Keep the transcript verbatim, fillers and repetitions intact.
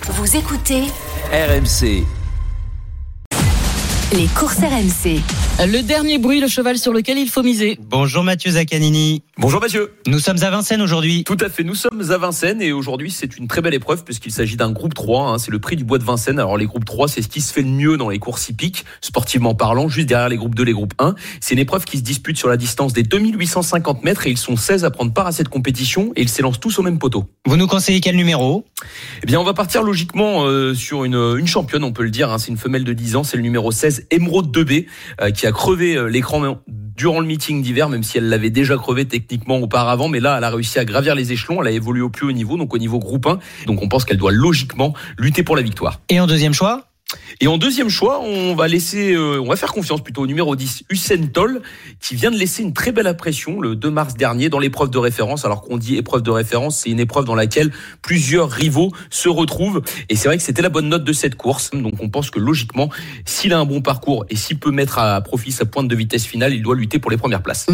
Vous écoutez R M C. Les courses R M C. Le dernier bruit, le cheval sur lequel il faut miser. Bonjour Mathieu Zaccanini. Bonjour Mathieu. Nous sommes à Vincennes aujourd'hui. Tout à fait, nous sommes à Vincennes et aujourd'hui c'est une très belle épreuve puisqu'il s'agit d'un groupe trois, hein, c'est le prix du bois de Vincennes. Alors les groupes trois, c'est ce qui se fait de mieux dans les courses hippiques, sportivement parlant, juste derrière les groupes deux, les groupes un. C'est une épreuve qui se dispute sur la distance des deux mille huit cent cinquante mètres et ils sont seize à prendre part à cette compétition et ils s'élancent tous au même poteau. Vous nous conseillez quel numéro ? Eh bien on va partir logiquement euh, sur une, une championne, on peut le dire, hein, c'est une femelle de dix ans, c'est le numéro seize, Émeraude deux B, euh, qui a crevé euh, l'écran durant le meeting d'hiver, même si elle l'avait déjà crevé techniquement auparavant, mais là elle a réussi à gravir les échelons, elle a évolué au plus haut niveau, donc au niveau groupe un, donc on pense qu'elle doit logiquement lutter pour la victoire. Et en deuxième choix ? Et en deuxième choix, on va laisser, euh, on va faire confiance plutôt au numéro dix, Hussein Toll, qui vient de laisser une très belle impression le deux mars dernier dans l'épreuve de référence. Alors qu'on dit épreuve de référence, c'est une épreuve dans laquelle plusieurs rivaux se retrouvent. Et c'est vrai que c'était la bonne note de cette course. Donc on pense que logiquement, s'il a un bon parcours et s'il peut mettre à profit sa pointe de vitesse finale, il doit lutter pour les premières places.